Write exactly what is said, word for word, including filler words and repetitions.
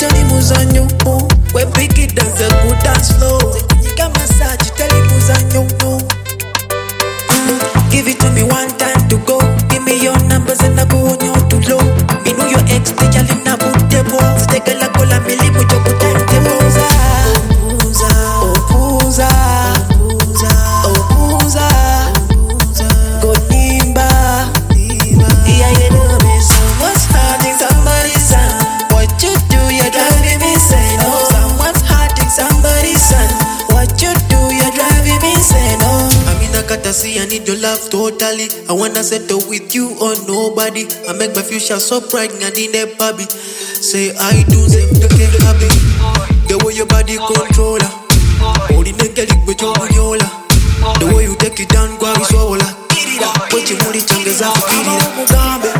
tell muzanyo. We pick it dance a good dance flow. Kunyika massage, tell muzanyo. Give it to me one time to go. Give me your numbers and I go on your too low. Me know your ex, they jolly na put the balls. Take a la cola, me live with your good time to Opuza, Opuza, Opuza, Opuza, go nimba. Yeah, you know me so much hurting somebody's son. What you do, you're driving me insane. Oh, someone's hurting somebody's son. What you do, you're driving me insane. Oh, I'm in a catastrophe, I need your love totally. I wanna settle with you or nobody. I make my future so bright, I need a baby. Say I do, say you can't happy. The way your body controller. Holding the girl with your yola. The way you take it down, go swallow. What you want, it changes up,